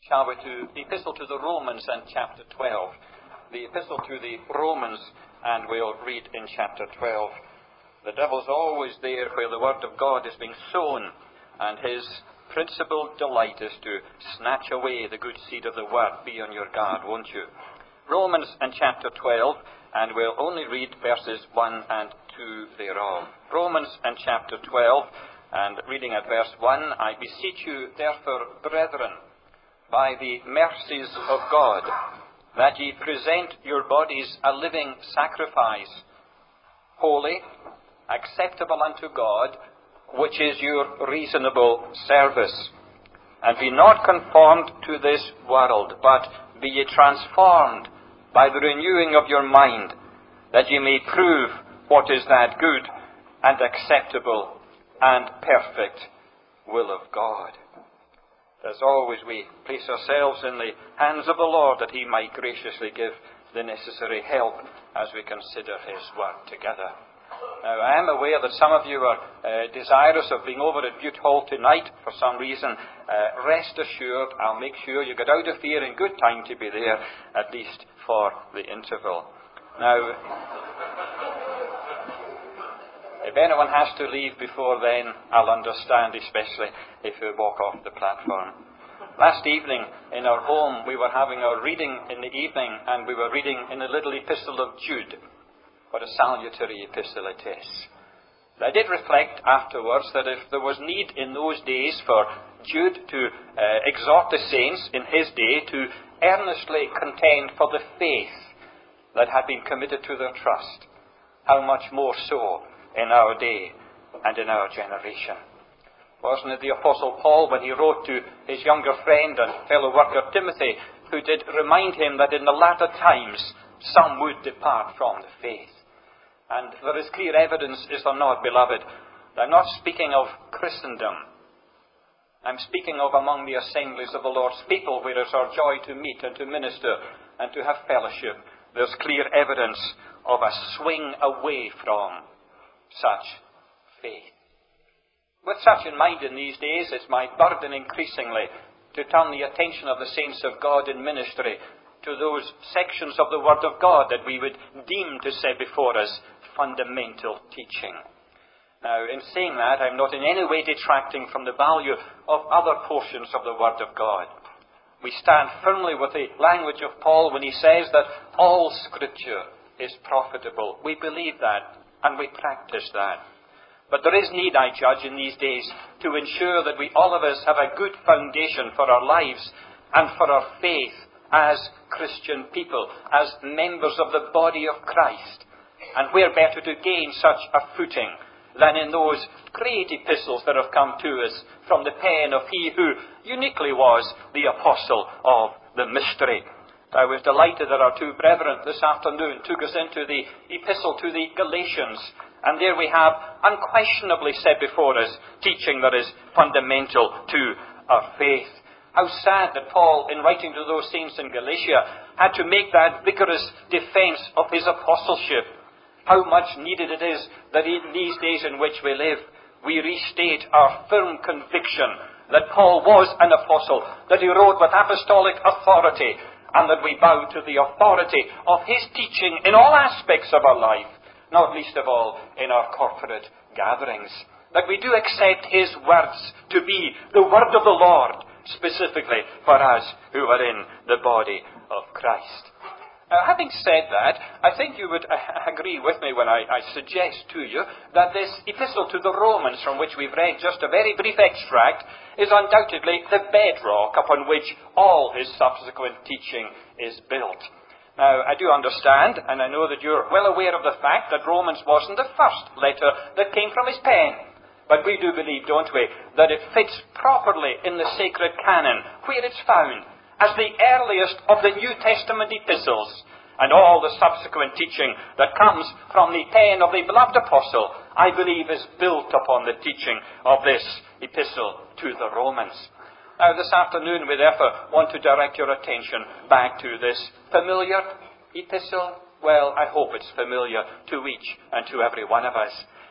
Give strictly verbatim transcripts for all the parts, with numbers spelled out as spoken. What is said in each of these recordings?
shall we, to the Epistle to the Romans and chapter twelve. The Epistle to the Romans, and we'll read in chapter twelve. The devil's always there where the Word of God is being sown, and his principal delight is to snatch away the good seed of the Word. Be on your guard, won't you? Romans and chapter twelve, and we'll only read verses one and two thereof. Romans and chapter twelve, and reading at verse one, I beseech you, therefore, brethren, by the mercies of God, that ye present your bodies a living sacrifice, holy, acceptable unto God, which is your reasonable service. And be not conformed to this world, but be ye transformed by the renewing of your mind, that ye may prove what is that good and acceptable and perfect will of God. As always, we place ourselves in the hands of the Lord, that he might graciously give the necessary help as we consider his word together. Now, I am aware that some of you are uh, desirous of being over at Bute Hall tonight for some reason. Uh, rest assured, I'll make sure you get out of here in good time to be there, at least for the interval. Now, if anyone has to leave before then, I'll understand, especially if you walk off the platform. Last evening in our home, we were having our reading in the evening, and we were reading in the little epistle of Jude. What a salutary epistle it is. I did reflect afterwards that if there was need in those days for Jude to uh, exhort the saints in his day to earnestly contend for the faith that had been committed to their trust, how much more so in our day and in our generation. Wasn't it the Apostle Paul, when he wrote to his younger friend and fellow worker Timothy, who did remind him that in the latter times some would depart from the faith? And there is clear evidence, is there not, beloved? I'm not speaking of Christendom. I'm speaking of among the assemblies of the Lord's people, where it's our joy to meet and to minister and to have fellowship. There's clear evidence of a swing away from such faith. With such in mind in these days, it's my burden increasingly to turn the attention of the saints of God in ministry to those sections of the Word of God that we would deem to set before us fundamental teaching. Now, in saying that, I'm not in any way detracting from the value of other portions of the Word of God. We stand firmly with the language of Paul when he says that all Scripture is profitable. We believe that, and we practice that. But there is need, I judge, in these days to ensure that we, all of us, have a good foundation for our lives and for our faith as Christian people, as members of the body of Christ. And where better to gain such a footing than in those great epistles that have come to us from the pen of he who uniquely was the apostle of the mystery. I was delighted that our two brethren this afternoon took us into the epistle to the Galatians, and there we have unquestionably set before us teaching that is fundamental to our faith. How sad that Paul, in writing to those saints in Galatia, had to make that vigorous defense of his apostleship. How much needed it is that in these days in which we live, we restate our firm conviction that Paul was an apostle, that he wrote with apostolic authority, and that we bow to the authority of his teaching in all aspects of our life, not least of all in our corporate gatherings. That we do accept his words to be the word of the Lord, specifically for us who are in the body of Christ. Uh, having said that, I think you would uh, agree with me when I, I suggest to you that this epistle to the Romans, from which we've read just a very brief extract, is undoubtedly the bedrock upon which all his subsequent teaching is built. Now, I do understand, and I know that you're well aware of the fact that Romans wasn't the first letter that came from his pen. But we do believe, don't we, that it fits properly in the sacred canon, where it's found, as the earliest of the New Testament epistles, and all the subsequent teaching that comes from the pen of the beloved apostle, I believe is built upon the teaching of this epistle to the Romans. Now, this afternoon, we therefore want to direct your attention back to this familiar epistle. Well, I hope it's familiar to each and to every one of us.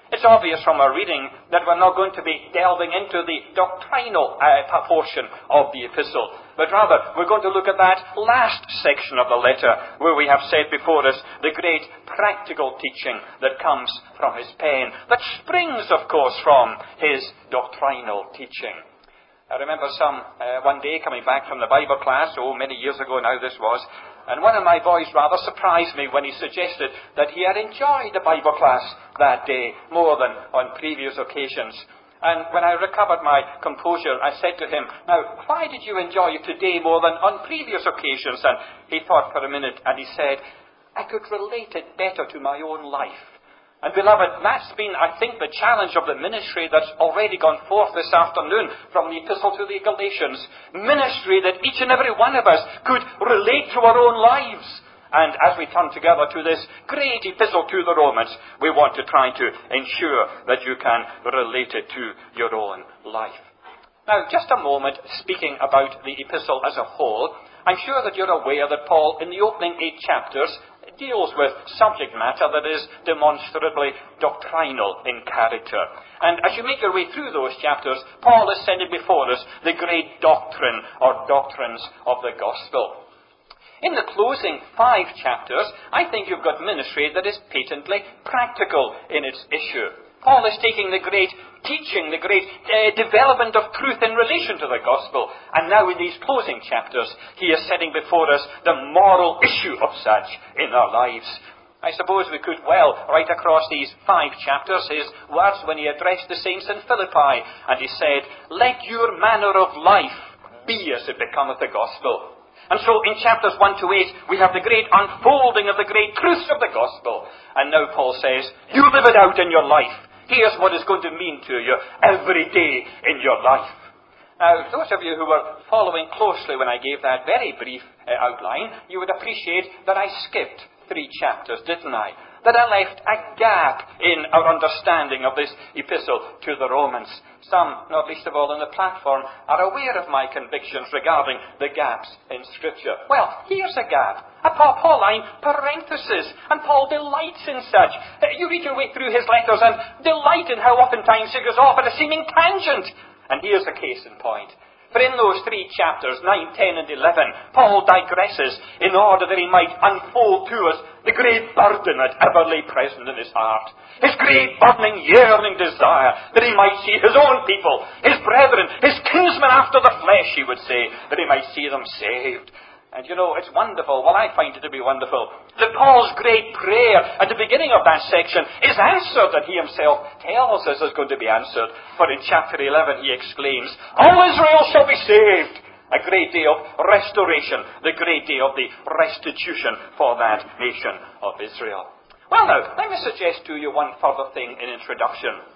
It's obvious from our reading that we're not going to be delving into the doctrinal uh, portion of the epistle, but rather we're going to look at that last section of the letter where we have set before us the great practical teaching that comes from his pen, that springs, of course, from his doctrinal teaching. I remember some uh, one day coming back from the Bible class, oh, many years ago now this was, and one of my boys rather surprised me when he suggested that he had enjoyed the Bible class that day more than on previous occasions. And when I recovered my composure, I said to him, "Now, why did you enjoy it today more than on previous occasions?" And he thought for a minute, and he said, "I could relate it better to my own life." And beloved, that's been, I think, the challenge of the ministry that's already gone forth this afternoon from the Epistle to the Galatians. Ministry that each and every one of us could relate to our own lives. And as we turn together to this great epistle to the Romans, we want to try to ensure that you can relate it to your own life. Now, just a moment, speaking about the epistle as a whole, I'm sure that you're aware that Paul, in the opening eight chapters, deals with subject matter that is demonstrably doctrinal in character. And as you make your way through those chapters, Paul is setting before us the great doctrine or doctrines of the gospel. In the closing five chapters, I think you've got ministry that is patently practical in its issue. Paul is taking the great teaching, the great uh, development of truth in relation to the gospel. And now in these closing chapters, he is setting before us the moral issue of such in our lives. I suppose we could well write across these five chapters his words when he addressed the saints in Philippi. And he said, "Let your manner of life be as it becometh the gospel." And so in chapters one to eight, we have the great unfolding of the great truths of the gospel. And now Paul says, you live it out in your life. Here's what it's going to mean to you every day in your life. Now, those of you who were following closely when I gave that very brief uh, outline, you would appreciate that I skipped three chapters, didn't I? That I left a gap in our understanding of this epistle to the Romans. Some, not least of all on the platform, are aware of my convictions regarding the gaps in Scripture. Well, here's a gap. A Pauline parenthesis. And Paul delights in such. You read your way through his letters and delight in how oftentimes he goes off at a seeming tangent. And here's a case in point. For in those three chapters, nine, ten, and eleven, Paul digresses in order that he might unfold to us the great burden that ever lay present in his heart. His great burning, yearning desire that he might see his own people, his brethren, his kinsmen after the flesh, he would say, that he might see them saved. And you know, it's wonderful, well I find it to be wonderful, that Paul's great prayer at the beginning of that section is answered, that he himself tells us is going to be answered. For in chapter eleven he exclaims, all Israel shall be saved. A great day of restoration, the great day of the restitution for that nation of Israel. Well now, let me suggest to you one further thing in introduction.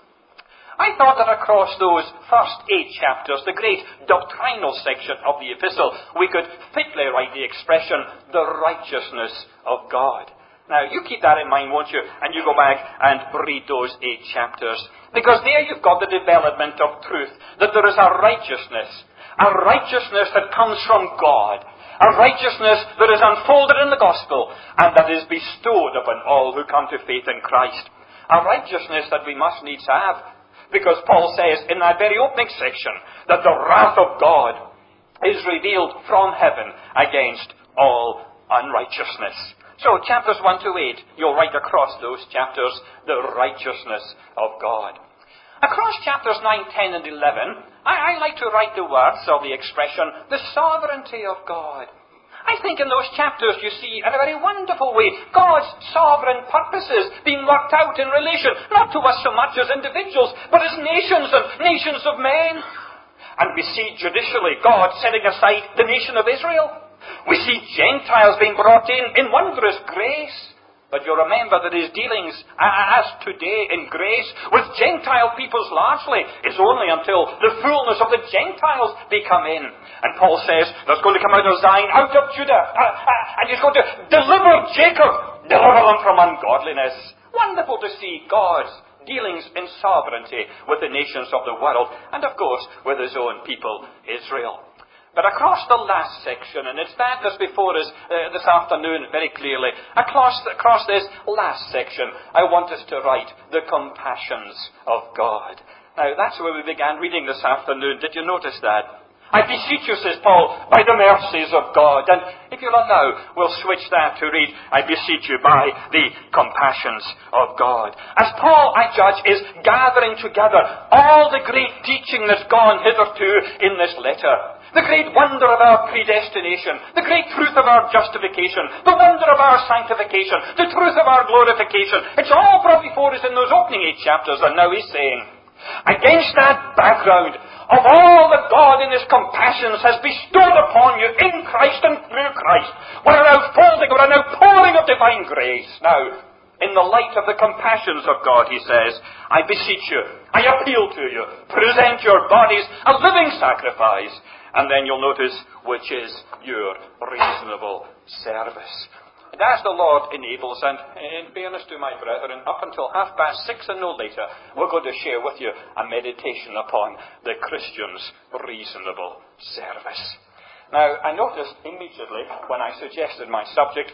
I thought that across those first eight chapters, the great doctrinal section of the epistle, we could fitly write the expression, the righteousness of God. Now, you keep that in mind, won't you? And you go back and read those eight chapters. Because there you've got the development of truth, that there is a righteousness, a righteousness that comes from God, a righteousness that is unfolded in the gospel, and that is bestowed upon all who come to faith in Christ. A righteousness that we must needs have. Because Paul says in that very opening section that the wrath of God is revealed from heaven against all unrighteousness. So chapters one to eight, you'll write across those chapters the righteousness of God. Across chapters nine, ten and eleven, I, I like to write the words or the expression, the sovereignty of God. I think in those chapters you see, in a very wonderful way, God's sovereign purposes being worked out in relation, not to us so much as individuals, but as nations and nations of men. And we see judicially God setting aside the nation of Israel. We see Gentiles being brought in in wondrous grace. But you remember that his dealings, as today in grace, with Gentile peoples largely, is only until the fullness of the Gentiles be come in. And Paul says, there's going to come out of Zion, out of Judah, uh, uh, and he's going to deliver Jacob, deliver them from ungodliness. Wonderful to see God's dealings in sovereignty with the nations of the world, and of course with his own people, Israel. But across the last section, and it's that that's before us uh, this afternoon very clearly, across, across this last section, I want us to write the compassions of God. Now, that's where we began reading this afternoon. Did you notice that? I beseech you, says Paul, by the mercies of God. And if you'll allow, we'll switch that to read, I beseech you by the compassions of God. As Paul, I judge, is gathering together all the great teaching that's gone hitherto in this letter, the great wonder of our predestination, the great truth of our justification, the wonder of our sanctification, the truth of our glorification, it's all brought before us in those opening eight chapters, and now he's saying, against that background of all that God in His compassions has bestowed upon you in Christ and through Christ, what an outfolding, what an outpouring of divine grace. Now, in the light of the compassions of God, he says, I beseech you, I appeal to you, present your bodies a living sacrifice, and then you'll notice which is your reasonable service. And as the Lord enables, and in fairness to my brethren, up until half past six and no later, we're going to share with you a meditation upon the Christian's reasonable service. Now, I noticed immediately when I suggested my subject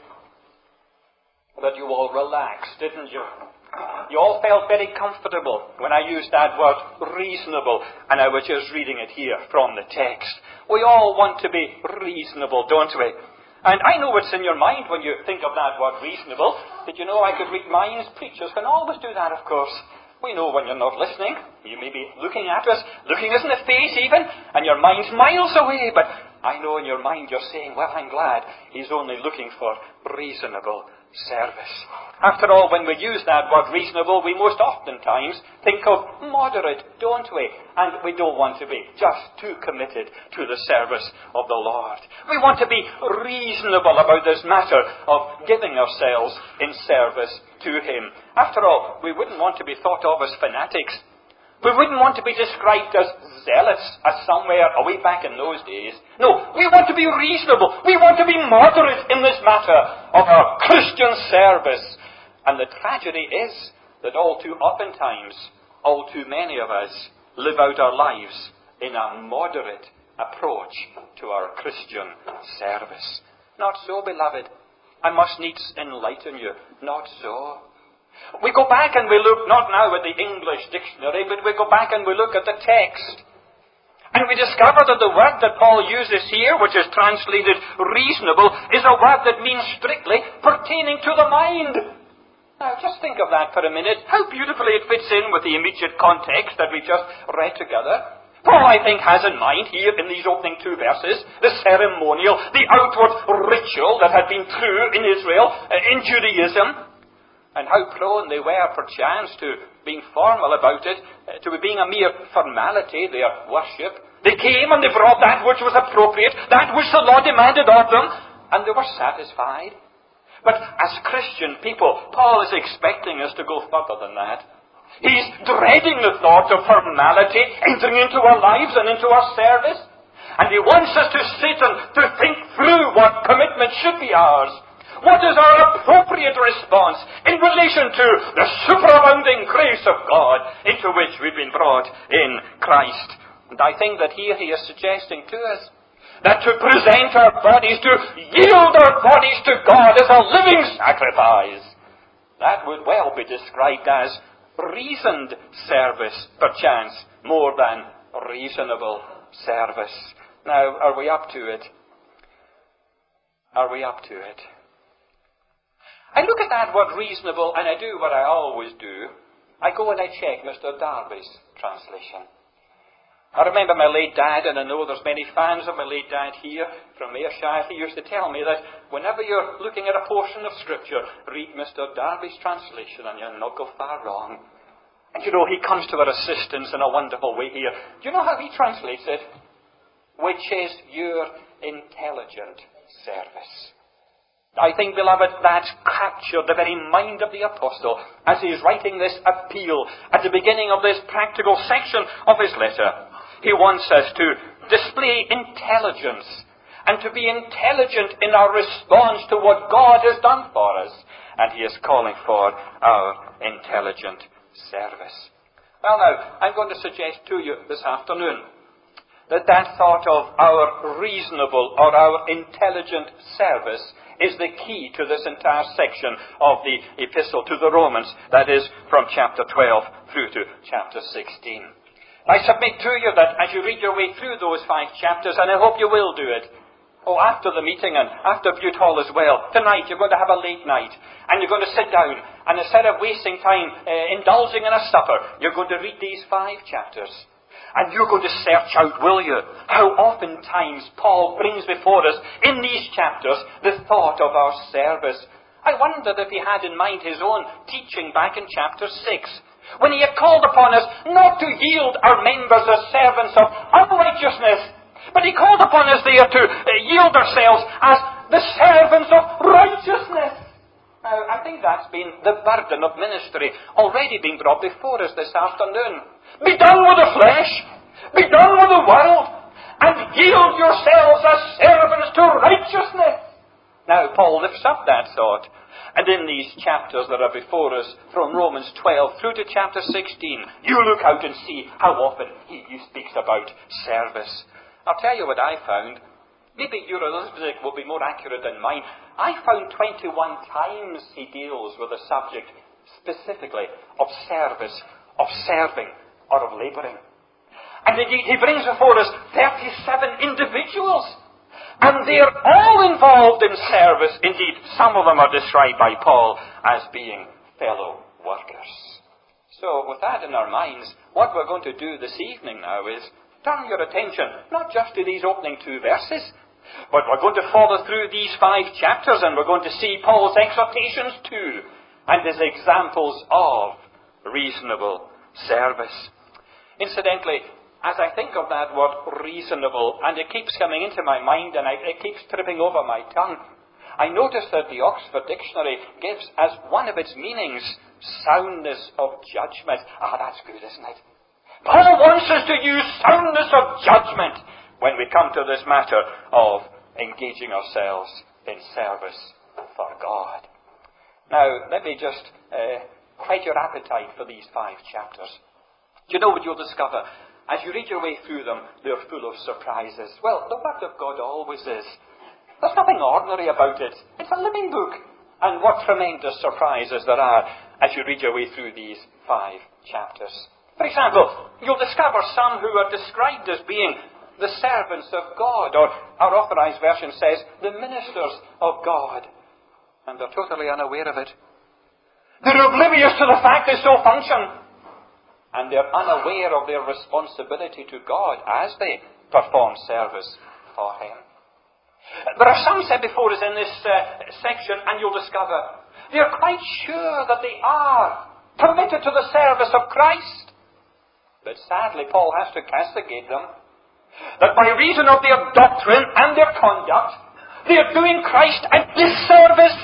that you all relaxed, didn't you? You all felt very comfortable when I used that word reasonable, and I was just reading it here from the text. We all want to be reasonable, don't we? And I know what's in your mind when you think of that word reasonable. Did you know I could read minds? Preachers can always do that, of course. We know when you're not listening. You may be looking at us, looking us in the face even, and your mind's miles away. But I know in your mind you're saying, well, I'm glad he's only looking for reasonable service. After all, when we use that word reasonable, we most oftentimes think of moderate, don't we? And we don't want to be just too committed to the service of the Lord. We want to be reasonable about this matter of giving ourselves in service to Him. After all, we wouldn't want to be thought of as fanatics. We wouldn't want to be described as zealots, as somewhere away back in those days. No, we want to be reasonable. We want to be moderate in this matter of our Christian service. And the tragedy is that all too oftentimes, all too many of us live out our lives in a moderate approach to our Christian service. Not so, beloved. I must needs enlighten you. Not so. We go back and we look, not now at the English dictionary, but we go back and we look at the text. And we discover that the word that Paul uses here, which is translated reasonable, is a word that means strictly pertaining to the mind. Now, just think of that for a minute. How beautifully it fits in with the immediate context that we just read together. Paul, I think, has in mind here in these opening two verses the ceremonial, the outward ritual that had been true in Israel, uh, in Judaism, and how prone they were, perchance, to being formal about it, uh, to being a mere formality, their worship. They came and they brought that which was appropriate, that which the law demanded of them, and they were satisfied. But as Christian people, Paul is expecting us to go further than that. He's dreading the thought of formality entering into our lives and into our service. And he wants us to sit and to think through what commitment should be ours. What is our appropriate response in relation to the superabounding grace of God into which we've been brought in Christ? And I think that here he is suggesting to us that to present our bodies, to yield our bodies to God as a living sacrifice, that would well be described as reasoned service, perchance, more than reasonable service. Now, are we up to it? Are we up to it? I look at that word reasonable, and I do what I always do. I go and I check Mister Darby's translation. I remember my late dad, and I know there's many fans of my late dad here from Ayrshire. He used to tell me that whenever you're looking at a portion of Scripture, read Mister Darby's translation and you'll not go far wrong. And you know, he comes to our assistance in a wonderful way here. Do you know how he translates it? Which is your intelligent service. I think, beloved, that's captured the very mind of the apostle as he is writing this appeal at the beginning of this practical section of his letter. He wants us to display intelligence and to be intelligent in our response to what God has done for us. And he is calling for our intelligent service. Well, now, I'm going to suggest to you this afternoon that that thought of our reasonable or our intelligent service is the key to this entire section of the epistle to the Romans, that is, from chapter twelve through to chapter sixteen. I submit to you that as you read your way through those five chapters, and I hope you will do it, oh, after the meeting and after Bute Hall as well, tonight you're going to have a late night, and you're going to sit down, and instead of wasting time uh, indulging in a supper, you're going to read these five chapters. And you're going to search out, will you, how oftentimes Paul brings before us, in these chapters, the thought of our service. I wondered if he had in mind his own teaching back in chapter six, when he had called upon us not to yield our members as servants of unrighteousness, but he called upon us there to uh, yield ourselves as the servants of righteousness. Now, I think that's been the burden of ministry already being brought before us this afternoon. Be done with the flesh, be done with the world, and yield yourselves as servants to righteousness. Now, Paul lifts up that thought. And in these chapters that are before us, from Romans twelve through to chapter sixteen, you look out and see how often he, he speaks about service. I'll tell you what I found. Maybe your arithmetic will be more accurate than mine. I found twenty-one times he deals with the subject specifically of service, of serving, or of labouring. And indeed, he brings before us thirty-seven individuals. And they're all involved in service. Indeed, some of them are described by Paul as being fellow workers. So, with that in our minds, what we're going to do this evening now is turn your attention not just to these opening two verses, but we're going to follow through these five chapters and we're going to see Paul's exhortations too, and his examples of reasonable service. Incidentally, as I think of that word reasonable, and it keeps coming into my mind and I, it keeps tripping over my tongue, I notice that the Oxford Dictionary gives as one of its meanings soundness of judgment. Ah, that's good, isn't it? Paul wants us to use soundness of judgment when we come to this matter of engaging ourselves in service for God. Now, let me just uh, whet your appetite for these five chapters. Do you know what you'll discover? As you read your way through them, they're full of surprises. Well, the Word of God always is. There's nothing ordinary about it. It's a living book. And what tremendous surprises there are as you read your way through these five chapters. For example, you'll discover some who are described as being the servants of God, or our Authorized Version says, the ministers of God. And they're totally unaware of it. They're oblivious to the fact they so function. And they're unaware of their responsibility to God as they perform service for Him. There are some said before us in this uh, section, and you'll discover they're quite sure that they are committed to the service of Christ. But sadly, Paul has to castigate them, that by reason of their doctrine and their conduct, they are doing Christ a disservice.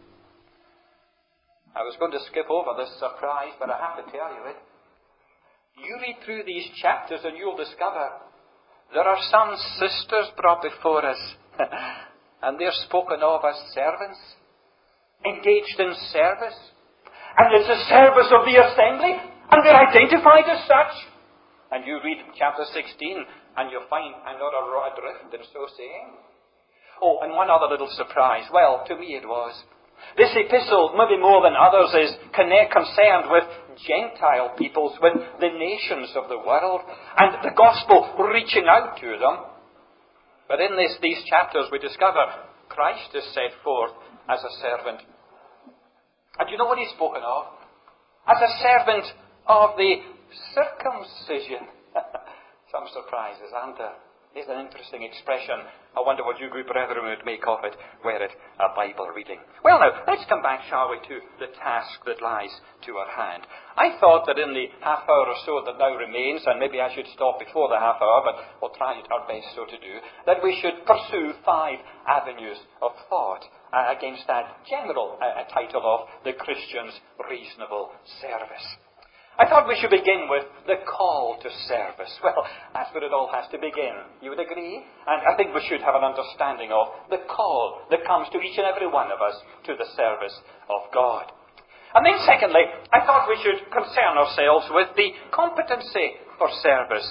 I was going to skip over this surprise, but I have to tell you it. You read through these chapters and you'll discover there are some sisters brought before us and they're spoken of as servants, engaged in service. And it's the service of the assembly and they're identified as such. And you read chapter sixteen and you'll find I'm not adrift in so saying. Oh, and one other little surprise. Well, to me it was. This epistle, maybe more than others, is connect, concerned with Gentile peoples, with the nations of the world, and the gospel reaching out to them. But in this, these chapters we discover Christ is set forth as a servant. And do you know what he's spoken of? As a servant of the circumcision. Some surprises, aren't there? It's an interesting expression. I wonder what you good brethren would make of it, were it a Bible reading. Well now, let's come back, shall we, to the task that lies to our hand. I thought that in the half hour or so that now remains, and maybe I should stop before the half hour, but we'll try our best so to do, that we should pursue five avenues of thought uh, against that general uh, title of the Christian's reasonable service. I thought we should begin with the call to service. Well, that's where it all has to begin. You would agree? And I think we should have an understanding of the call that comes to each and every one of us to the service of God. And then secondly, I thought we should concern ourselves with the competency for service.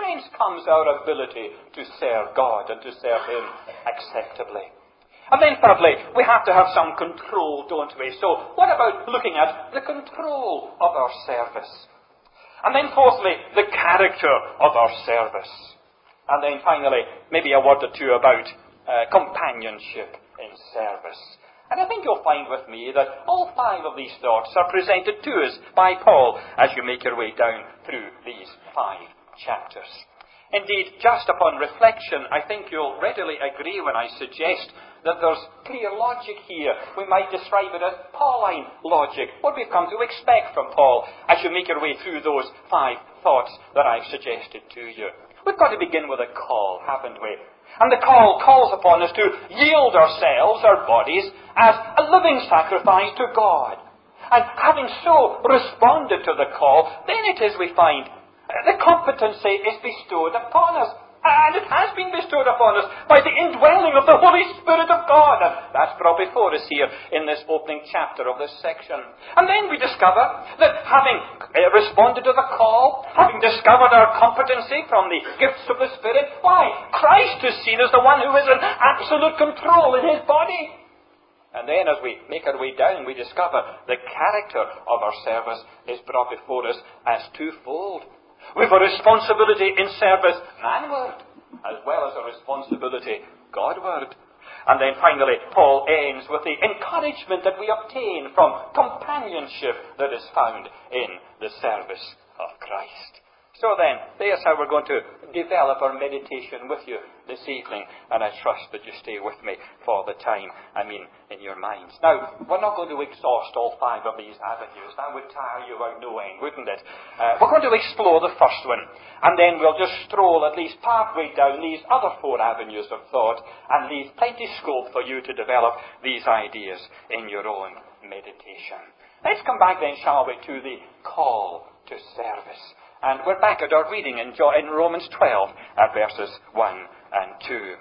whence comes our ability to serve God and to serve Him acceptably? And then thirdly, we have to have some control, don't we? So what about looking at the control of our service? And then fourthly, the character of our service. And then finally, maybe a word or two about uh, companionship in service. And I think you'll find with me that all five of these thoughts are presented to us by Paul as you make your way down through these five chapters. Indeed, just upon reflection, I think you'll readily agree when I suggest that there's clear logic here. We might describe it as Pauline logic, what we've come to expect from Paul as you make your way through those five thoughts that I've suggested to you. We've got to begin with a call, haven't we? And the call calls upon us to yield ourselves, our bodies, as a living sacrifice to God. And having so responded to the call, then it is we find the competency is bestowed upon us. And it has been bestowed upon us by the indwelling of the Holy Spirit of God. And that's brought before us here in this opening chapter of this section. And then we discover that having uh, responded to the call, having discovered our competency from the gifts of the Spirit, why? Christ is seen as the one who is in absolute control in His body. And then as we make our way down, we discover the character of our service is brought before us as twofold. We've a responsibility in service manward, as well as a responsibility Godward. And then finally, Paul ends with the encouragement that we obtain from companionship that is found in the service of Christ. So then, there's how we're going to develop our meditation with you this evening, and I trust that you stay with me for the time, I mean, in your minds. Now, we're not going to exhaust all five of these avenues. That would tire you out no end, wouldn't it? Uh, we're going to explore the first one, and then we'll just stroll at least partway down these other four avenues of thought, and leave plenty scope for you to develop these ideas in your own meditation. Let's come back then, shall we, to the call to service. And we're back at our reading in Romans twelve, at verses one and two.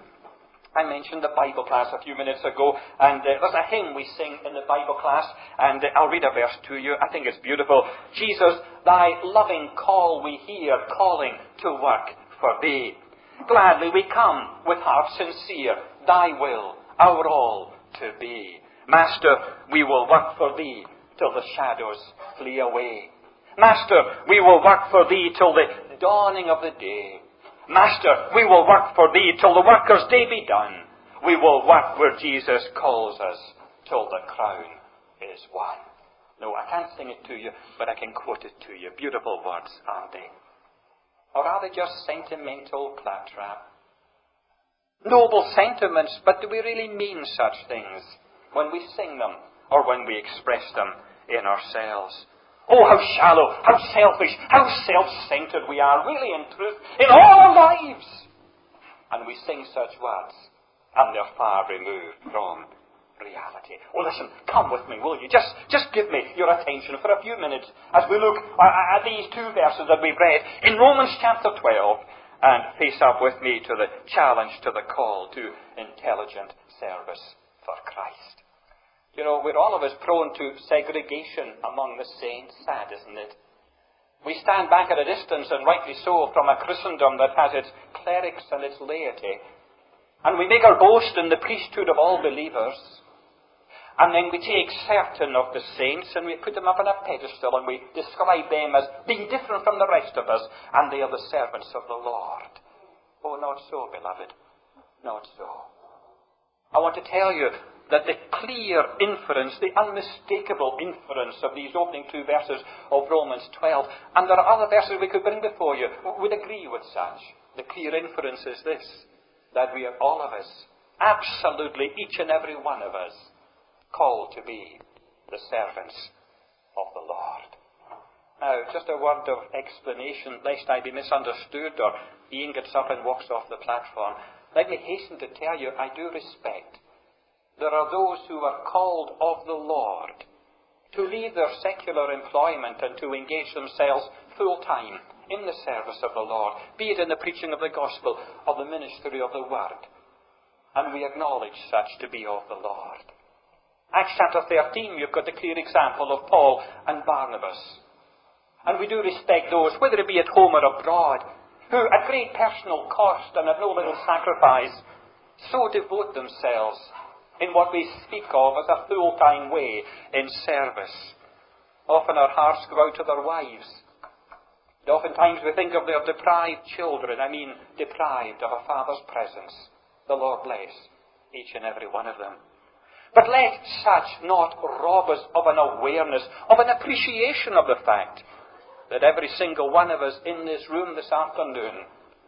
I mentioned the Bible class a few minutes ago, and uh, there's a hymn we sing in the Bible class, and uh, I'll read a verse to you. I think it's beautiful. Jesus, thy loving call we hear, calling to work for thee. Gladly we come with hearts sincere, thy will, our all to be. Master, we will work for thee till the shadows flee away. Master, we will work for thee till the dawning of the day. Master, we will work for thee till the worker's day be done. We will work where Jesus calls us till the crown is won. No, I can't sing it to you, but I can quote it to you. Beautiful words, aren't they? Or are they just sentimental claptrap? Noble sentiments, but do we really mean such things when we sing them or when we express them in ourselves? Oh, how shallow, how selfish, how self-centered we are, really in truth, in all our lives. And we sing such words, and they're far removed from reality. Oh, listen, come with me, will you? Just, just give me your attention for a few minutes as we look at these two verses that we've read in Romans chapter twelve, and face up with me to the challenge, to the call to intelligent service for Christ. You know, we're all of us prone to segregation among the saints. Sad, isn't it? We stand back at a distance, and rightly so, from a Christendom that has its clerics and its laity. And we make our boast in the priesthood of all believers. And then we take certain of the saints and we put them up on a pedestal and we describe them as being different from the rest of us, and they are the servants of the Lord. Oh, not so, beloved. Not so. I want to tell you that the clear inference, the unmistakable inference of these opening two verses of Romans twelve, and there are other verses we could bring before you, would agree with such. The clear inference is this, that we are all of us, absolutely each and every one of us, called to be the servants of the Lord. Now, just a word of explanation, lest I be misunderstood or Ian gets up and walks off the platform. Let me hasten to tell you, I do respect there are those who are called of the Lord to leave their secular employment and to engage themselves full-time in the service of the Lord, be it in the preaching of the gospel or the ministry of the word. And we acknowledge such to be of the Lord. Acts chapter thirteen, you've got the clear example of Paul and Barnabas. And we do respect those, whether it be at home or abroad, who at great personal cost and at no little sacrifice so devote themselves in what we speak of as a full-time way in service. Often our hearts go out to their wives. And oftentimes we think of their deprived children, I mean deprived of a father's presence. The Lord bless each and every one of them. But let such not rob us of an awareness, of an appreciation of the fact that every single one of us in this room this afternoon,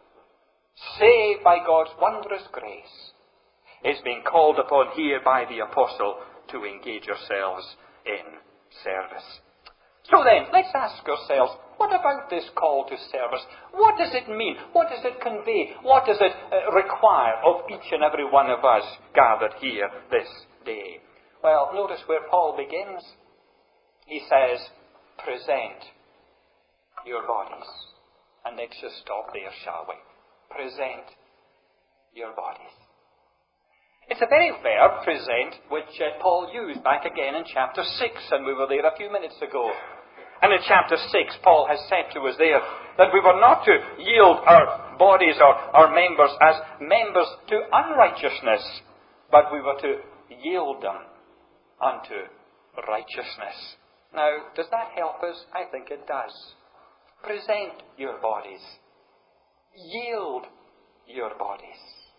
saved by God's wondrous grace, is being called upon here by the apostle to engage yourselves in service. So then, let's ask ourselves, what about this call to service? What does it mean? What does it convey? What does it uh, require of each and every one of us gathered here this day? Well, notice where Paul begins. He says, present your bodies. And let's just stop there, shall we? Present your bodies. It's a very verb, present, which uh, Paul used back again in chapter six, and we were there a few minutes ago. And in chapter six, Paul has said to us there that we were not to yield our bodies or our members as members to unrighteousness, but we were to yield them unto righteousness. Now, does that help us? I think it does. Present your bodies. Yield your bodies.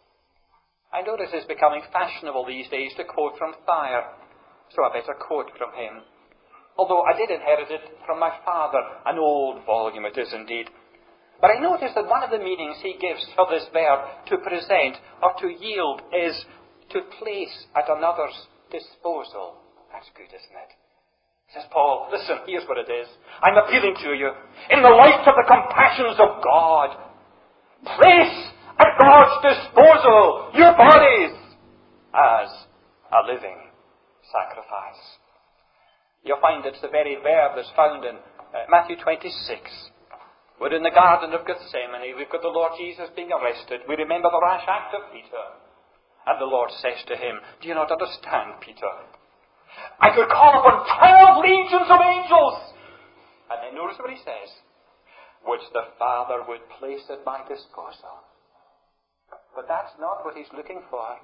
I notice it's becoming fashionable these days to quote from Thayer, so I better quote from him. Although I did inherit it from my father, an old volume it is indeed. But I notice that one of the meanings he gives for this verb, to present or to yield, is to place at another's disposal. That's good, isn't it? Says Paul, listen, here's what it is. I'm appealing to you. In the light of the compassions of God, place at God's disposal your bodies as a living sacrifice. You'll find it's the very verb that's found in uh, Matthew twenty-six. We're in the Garden of Gethsemane. We've got the Lord Jesus being arrested. We remember the rash act of Peter. And the Lord says to him, do you not understand, Peter? I could call upon twelve legions of angels. And then notice what he says. Which the Father would place at my disposal. But that's not what he's looking for.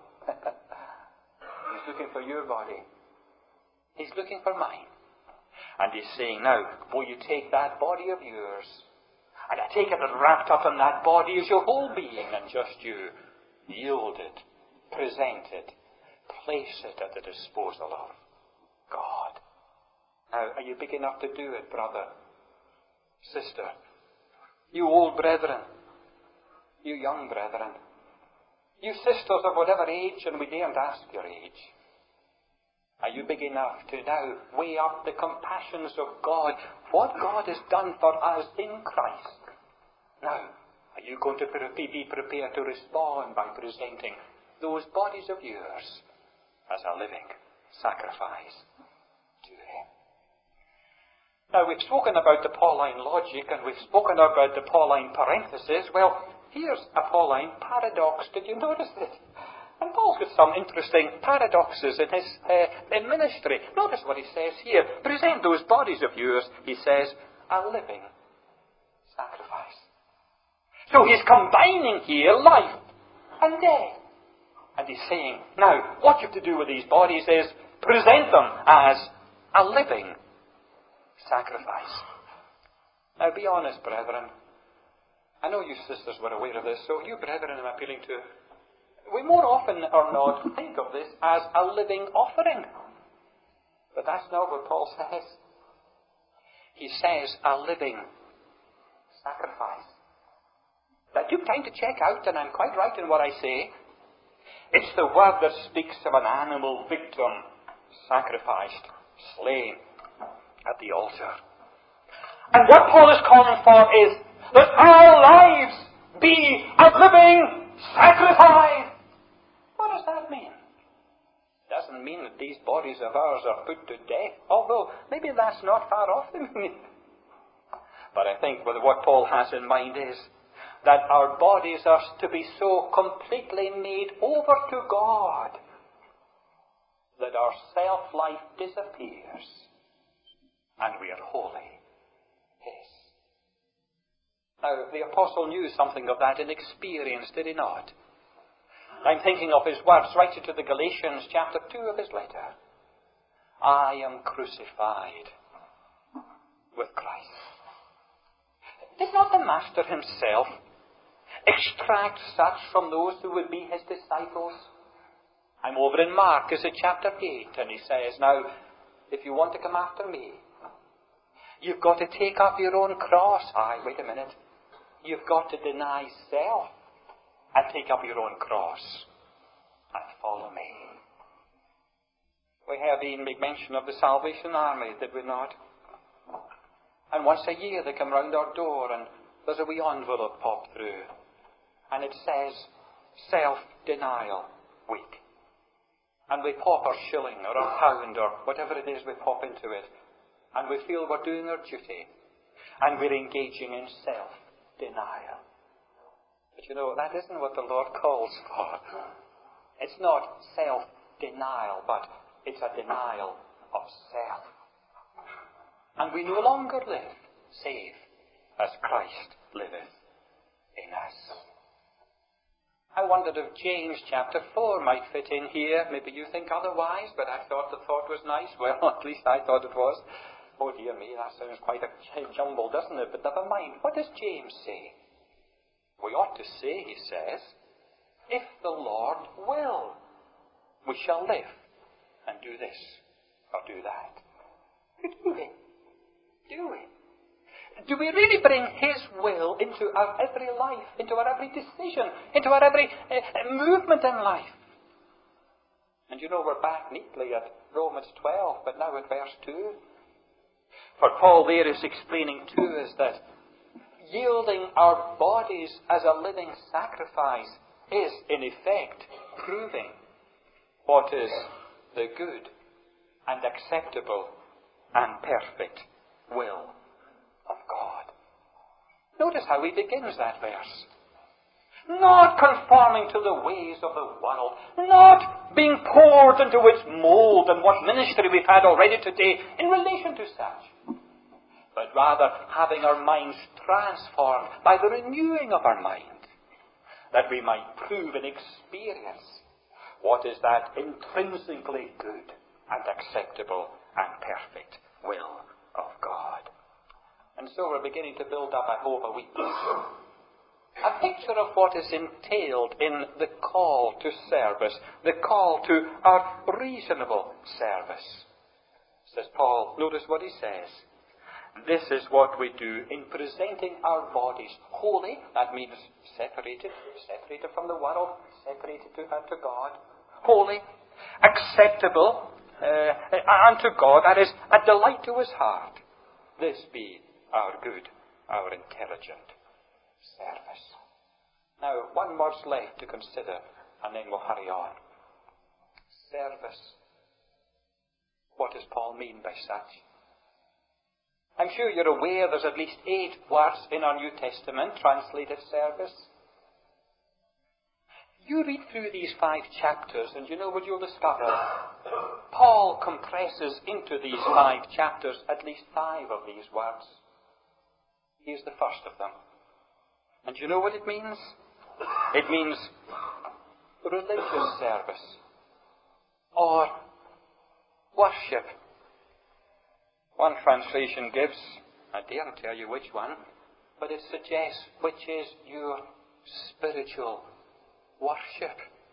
He's looking for your body. He's looking for mine. And he's saying, now, will you take that body of yours? And I take it and wrapped up in that body is your whole being, and just you. Yield it. Present it. Place it at the disposal of God. Now, are you big enough to do it, brother? Sister? You old brethren? You young brethren? You sisters of whatever age, and we daren't ask your age. Are you big enough to now weigh up the compassions of God, what God has done for us in Christ? Now, are you going to be prepared to respond by presenting those bodies of yours as a living sacrifice to Him? Now, we've spoken about the Pauline logic, and we've spoken about the Pauline parenthesis. Well, here's a Pauline paradox. Did you notice it? And Paul's got some interesting paradoxes in his uh, in ministry. Notice what he says here. Present those bodies of yours, he says, a living sacrifice. So he's combining here life and death. And he's saying, now, what you have to do with these bodies is present them as a living sacrifice. Now, be honest, brethren. I know you sisters were aware of this, so you brethren I'm appealing to, we more often or not think of this as a living offering. But that's not what Paul says. He says a living sacrifice. That took time to check out, and I'm quite right in what I say. It's the word that speaks of an animal victim, sacrificed, slain at the altar. And what Paul is calling for is that our lives be a living sacrifice. What does that mean? It doesn't mean that these bodies of ours are put to death, although maybe that's not far off the meaning. But I think what Paul has in mind is that our bodies are to be so completely made over to God that our self-life disappears and we are wholly His. Now, the apostle knew something of that in experience, did he not? I'm thinking of his words right into the Galatians, chapter two of his letter. I am crucified with Christ. Did not the Master himself extract such from those who would be his disciples? I'm over in Mark, is it chapter eight, and he says, now, if you want to come after me, you've got to take up your own cross. Aye, wait a minute. You've got to deny self and take up your own cross and follow me. We have Ian make mention of the Salvation Army, did we not? And once a year they come round our door and there's a wee envelope popped through. And it says, self-denial week. And we pop our shilling or our pound or whatever it is we pop into it. And we feel we're doing our duty. And we're engaging in self-denial. But you know, that isn't what the Lord calls for. It's not self-denial, but it's a denial of self. And we no longer live, save as Christ liveth in us. I wondered if James chapter four might fit in here. Maybe you think otherwise, but I thought the thought was nice. Well, at least I thought it was. Oh dear me, that sounds quite a jumble, doesn't it? But never mind. What does James say? We ought to say, he says, if the Lord will, we shall live and do this or do that. Do we? Do we? Do we really bring his will into our every life, into our every decision, into our every uh, movement in life? And you know, we're back neatly at Romans twelve, but now at verse two. For Paul there is explaining to us that yielding our bodies as a living sacrifice is, in effect, proving what is the good and acceptable and perfect will of God. Notice how he begins that verse. Not conforming to the ways of the world, not being poured into its mold and what ministry we've had already today in relation to such, but rather having our minds transformed by the renewing of our mind, that we might prove and experience what is that intrinsically good and acceptable and perfect will of God. And so we're beginning to build up, I hope, a wee picture. A picture of what is entailed in the call to service, the call to our reasonable service. Says Paul, notice what he says. This is what we do in presenting our bodies holy. That means separated, separated from the world, separated to, uh, to God. Holy, acceptable uh, unto God, that is, a delight to his heart. This be our good, our intelligent service. Now, one verse left to consider, and then we'll hurry on. Service. What does Paul mean by such? I'm sure you're aware there's at least eight words in our New Testament translated service. You read through these five chapters, and you know what you'll discover? Paul compresses into these five chapters at least five of these words. Here's the first of them. And you know what it means? It means religious service or worship. One translation gives, I daren't tell you which one, but it suggests which is your spiritual worship.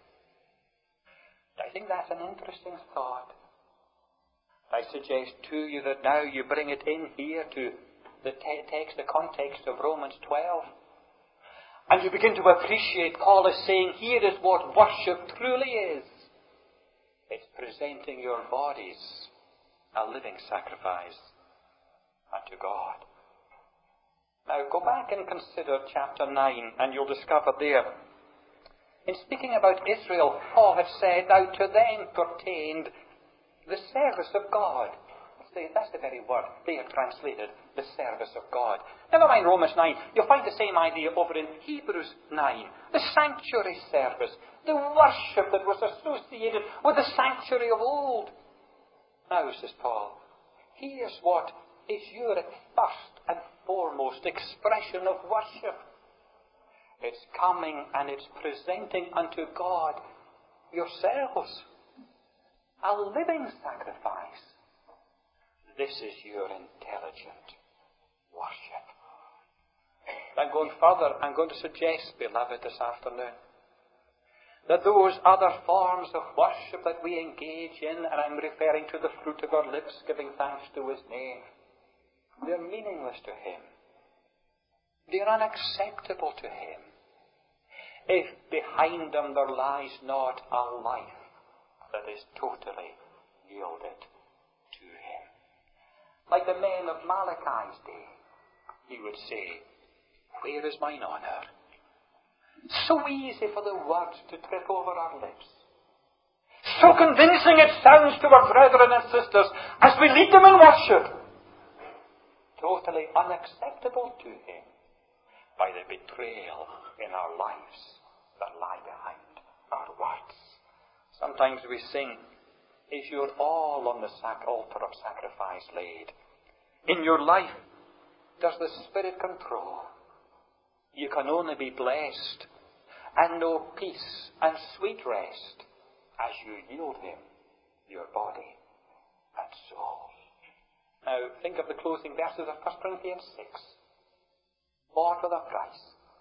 I think that's an interesting thought. I suggest to you that now you bring it in here to the te- text, the context of Romans twelve. And you begin to appreciate Paul is saying, here is what worship truly is. It's presenting your bodies a living sacrifice unto God. Now go back and consider chapter nine, and you'll discover there, in speaking about Israel, Paul had said, now to them pertained the service of God. That's the very word they have translated, the service of God. Never mind Romans nine. You'll find the same idea over in Hebrews nine. The sanctuary service, the worship that was associated with the sanctuary of old. Now, says Paul, here's what is your first and foremost expression of worship. It's coming and it's presenting unto God yourselves a living sacrifice. This is your intelligent worship. I'm going further. I'm going to suggest, beloved, this afternoon, that those other forms of worship that we engage in, and I'm referring to the fruit of our lips, giving thanks to His name, they're meaningless to Him. They're unacceptable to Him, if behind them there lies not a life that is totally yielded to Him. Like the men of Malachi's day, he would say, where is mine honour? So easy for the words to trip over our lips. So convincing it sounds to our brethren and sisters as we lead them in worship. Totally unacceptable to Him by the betrayal in our lives that lie behind our words. Sometimes we sing, is your all on the sac- altar of sacrifice laid? In your life, does the Spirit control? You can only be blessed and know peace and sweet rest as you yield Him your body and soul. Now, think of the closing verses of First Corinthians six. Bought with a price.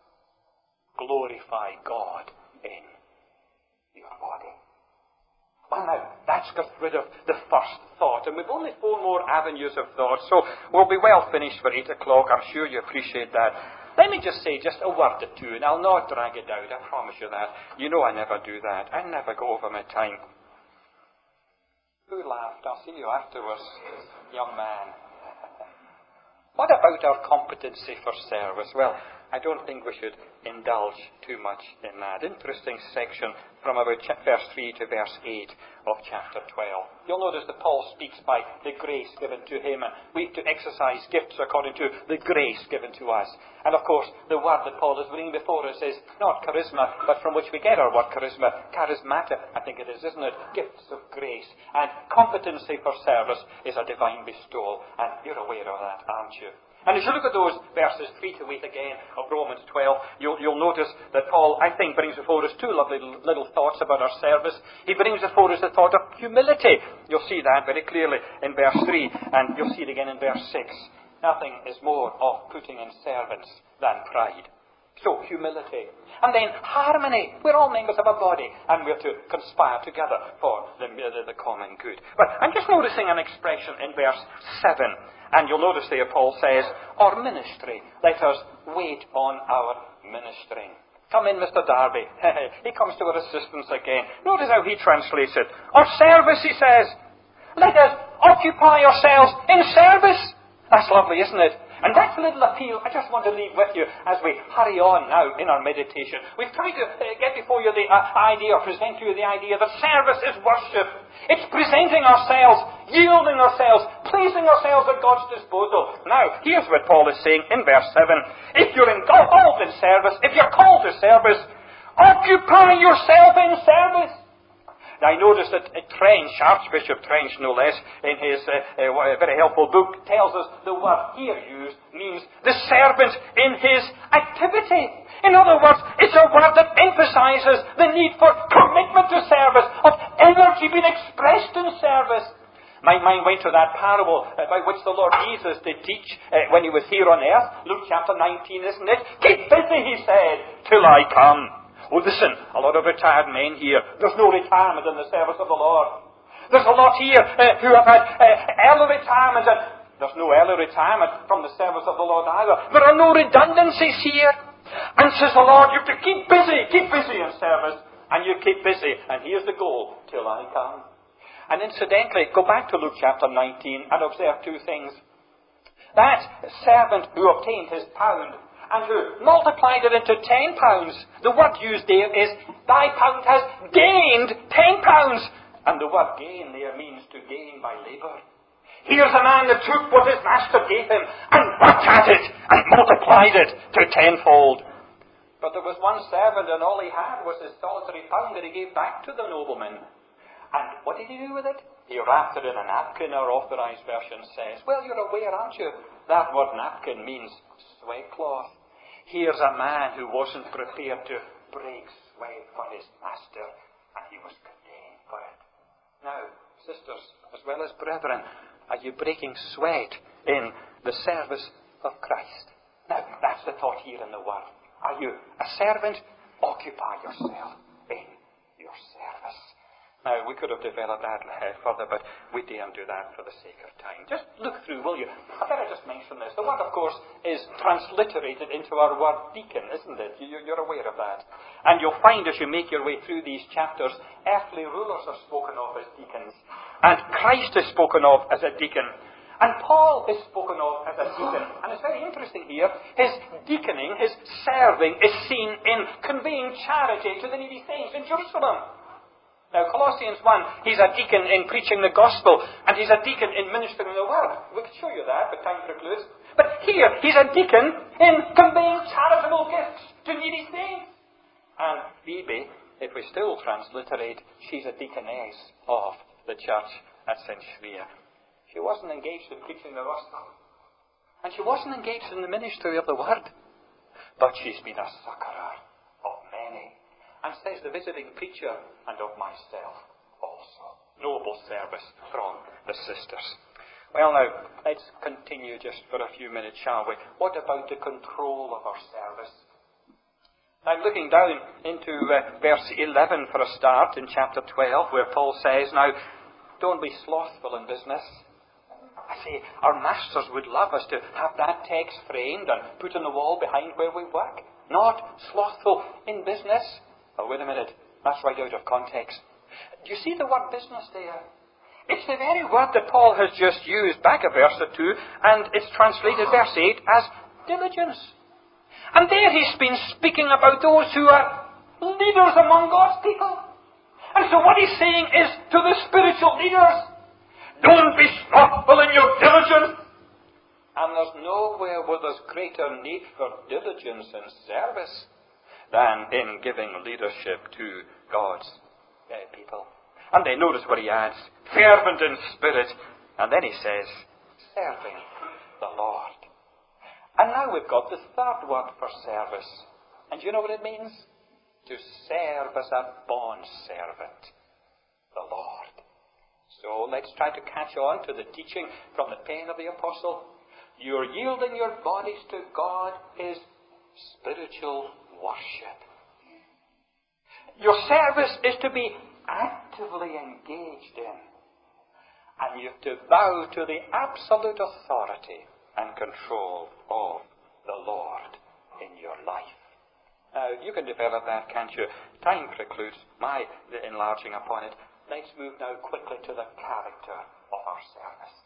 Glorify God in your body. Well, now, that's got rid of the first thought, and we've only four more avenues of thought, so we'll be well finished for eight o'clock. I'm sure you appreciate that. Let me just say just a word or two, and I'll not drag it out, I promise you that. You know I never do that. I never go over my time. Who laughed? I'll see you afterwards, young man. What about our competency for service? Well, I don't think we should indulge too much in that. Interesting section from about verse three to verse eight of chapter twelve. You'll notice that Paul speaks by the grace given to him, and we to exercise gifts according to the grace given to us. And of course, the word that Paul is bringing before us is not charisma, but from which we get our word charisma, charismata, I think it is, isn't it? Gifts of grace. And competency for service is a divine bestowal, and you're aware of that, aren't you? And as you look at those verses three to eight again of Romans twelve, you'll, you'll notice that Paul, I think, brings before us two lovely little, little thoughts about our service. He brings before us the thought of humility. You'll see that very clearly in verse three, and you'll see it again in verse six. Nothing is more off-putting in servants than pride. So, humility. And then harmony. We're all members of a body, and we're to conspire together for the, the, the common good. But I'm just noticing an expression in verse seven. And you'll notice there Paul says, our ministry. Let us wait on our ministering. Come in, Mister Darby. He comes to our assistance again. Notice how he translates it. Our service, he says. Let us occupy ourselves in service. That's lovely, isn't it? And that's a little appeal I just want to leave with you as we hurry on now in our meditation. We've tried to uh, get before you the uh, idea, or present to you the idea that service is worship. It's presenting ourselves, yielding ourselves, placing ourselves at God's disposal. Now, here's what Paul is saying in verse seven. If you're involved in service, if you're called to service, occupy yourself in service. Now, I noticed that Trench, Archbishop Trench, no less, in his uh, uh, very helpful book, tells us the word here used means the servant in his activity. In other words, it's a word that emphasizes the need for commitment to service, of energy being expressed in service. My mind went to that parable uh, by which the Lord Jesus did teach uh, when he was here on earth. Luke chapter nineteen, isn't it? Keep busy, he said, till I come. Oh, listen, a lot of retired men here. There's no retirement in the service of the Lord. There's a lot here uh, who have had uh, early retirement, and there's no early retirement from the service of the Lord either. There are no redundancies here. And says the Lord, you have to keep busy, keep busy in service. And you keep busy, and here's the goal, till I come. And incidentally, go back to Luke chapter nineteen and observe two things. That servant who obtained his pound and who multiplied it into ten pounds. The word used there is, thy pound has gained ten pounds. And the word gain there means to gain by labour. Here's a man that took what his master gave him and worked at it and multiplied it to tenfold. But there was one servant, and all he had was his solitary pound that he gave back to the nobleman. And what did he do with it? He wrapped it in a napkin, our authorized version says. Well, you're aware, aren't you? That word napkin means sweat cloth. Here's a man who wasn't prepared to break sweat for his master, and he was condemned for it. Now, sisters, as well as brethren, are you breaking sweat in the service of Christ? Now, that's the thought here in the Word. Are you a servant? Occupy yourself in your service. Now, we could have developed that further, but we daren't do that for the sake of time. Just look through, will you? I better just mention this. The word, of course, is transliterated into our word deacon, isn't it? You're aware of that. And you'll find as you make your way through these chapters, earthly rulers are spoken of as deacons. And Christ is spoken of as a deacon. And Paul is spoken of as a deacon. And it's very interesting here. His deaconing, his serving, is seen in conveying charity to the needy saints in Jerusalem. Now, Colossians one, he's a deacon in preaching the gospel, and he's a deacon in ministering the word. We could show you that, but time precludes. But here, he's a deacon in conveying charitable gifts to needy saints. And Phoebe, if we still transliterate, she's a deaconess of the church at Cenchrea. She wasn't engaged in preaching the gospel, and she wasn't engaged in the ministry of the word, but she's been a succourer of many. And says the visiting preacher, and of myself also. Noble service from the sisters. Well now, let's continue just for a few minutes, shall we? What about the control of our service? I'm looking down into uh, verse eleven for a start in chapter twelve, where Paul says, now, don't be slothful in business. I say, our masters would love us to have that text framed and put on the wall behind where we work. Not slothful in business. Oh, wait a minute. That's right out of context. Do you see the word business there? It's the very word that Paul has just used back a verse or two, and it's translated verse eight as diligence. And there he's been speaking about those who are leaders among God's people. And so what he's saying is to the spiritual leaders, don't be slothful in your diligence. And there's nowhere where there's greater need for diligence and service than in giving leadership to God's uh, people. And then notice what he adds, fervent in spirit, and then he says, serving the Lord. And now we've got the third word for service. And do you know what it means? To serve as a bond servant, the Lord. So let's try to catch on to the teaching from the pen of the apostle. Your yielding your bodies to God is spiritual worship. Your service is to be actively engaged in, and you have to bow to the absolute authority and control of the Lord in your life. Now, you can develop that, can't you? Time precludes my enlarging upon it. Let's move now quickly to the character of our service.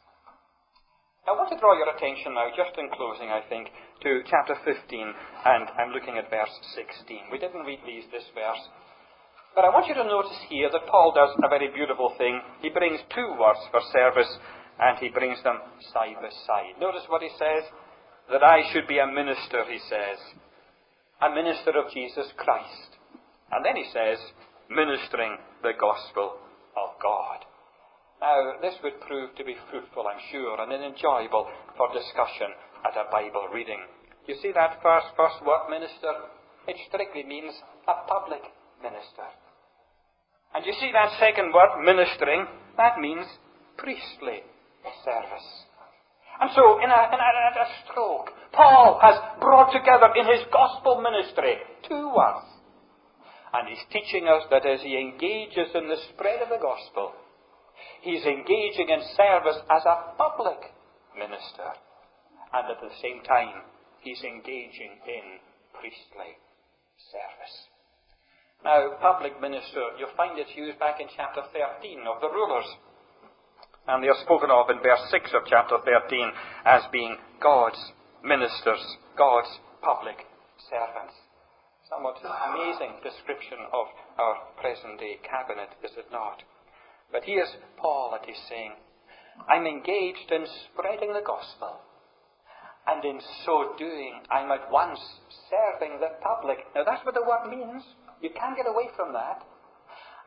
I want to draw your attention now, just in closing, I think, to chapter fifteen, and I'm looking at verse sixteen. We didn't read these this verse, but I want you to notice here that Paul does a very beautiful thing. He brings two words for service, and he brings them side by side. Notice what he says, that I should be a minister, he says, a minister of Jesus Christ. And then he says, ministering the gospel of God. Now, this would prove to be fruitful, I'm sure, and enjoyable for discussion at a Bible reading. You see that first, first word, minister? It strictly means a public minister. And you see that second word, ministering? That means priestly service. And so, in a, in a, in a stroke, Paul has brought together in his gospel ministry two words. And he's teaching us that as he engages in the spread of the gospel, he's engaging in service as a public minister. And at the same time, he's engaging in priestly service. Now, public minister, you'll find it's used back in chapter thirteen of the rulers. And they are spoken of in verse six of chapter thirteen as being God's ministers, God's public servants. Somewhat amazing description of our present-day cabinet, is it not? But here's Paul that he's saying, I'm engaged in spreading the gospel. And in so doing, I'm at once serving the public. Now that's what the word means. You can't get away from that.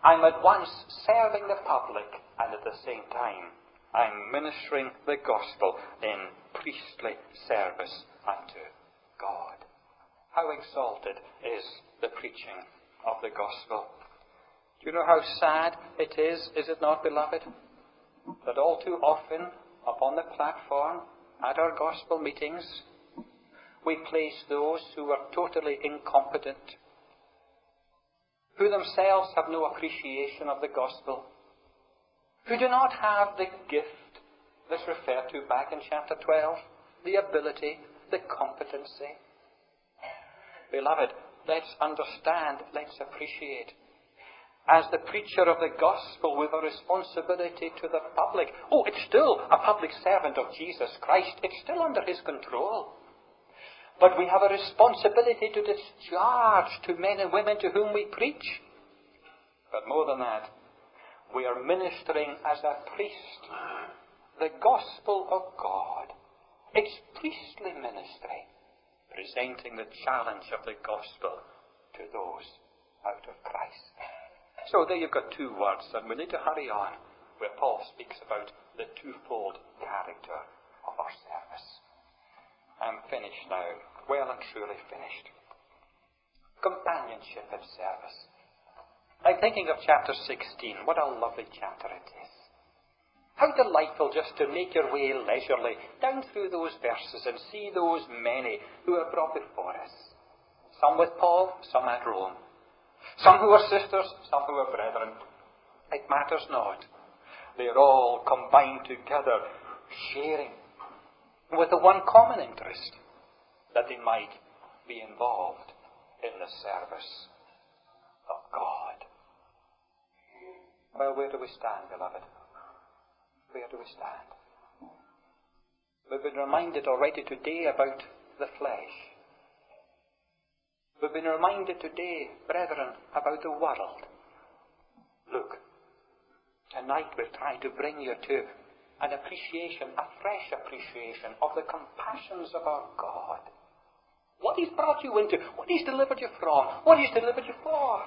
I'm at once serving the public and at the same time I'm ministering the gospel in priestly service unto God. How exalted is the preaching of the gospel. Do you know how sad it is, is it not, beloved, that all too often upon the platform at our gospel meetings we place those who are totally incompetent, who themselves have no appreciation of the gospel, who do not have the gift that's referred to back in chapter twelve, the ability, the competency. Beloved, let's understand, let's appreciate. As the preacher of the gospel, we have a responsibility to the public. Oh, it's still a public servant of Jesus Christ. It's still under his control. But we have a responsibility to discharge to men and women to whom we preach. But more than that, we are ministering as a priest the gospel of God. It's priestly ministry, presenting the challenge of the gospel to those out of Christ. So there you've got two words, and we need to hurry on, where Paul speaks about the twofold character of our service. I'm finished now, well and truly finished. Companionship in service. I'm thinking of chapter sixteen. What a lovely chapter it is. How delightful just to make your way leisurely down through those verses and see those many who are brought before us. Some with Paul, some at Rome. Some who are sisters, some who are brethren. It matters not. They are all combined together, sharing with the one common interest, that they might be involved in the service of God. Well, where do we stand, beloved? Where do we stand? We've been reminded already today about the flesh. We've been reminded today, brethren, about the world. Look, tonight we're trying to bring you to an appreciation, a fresh appreciation of the compassions of our God. What he's brought you into, what he's delivered you from, what he's delivered you for.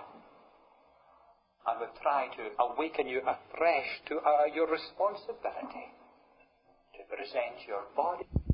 And we'll try to awaken you afresh to uh, your responsibility to present your body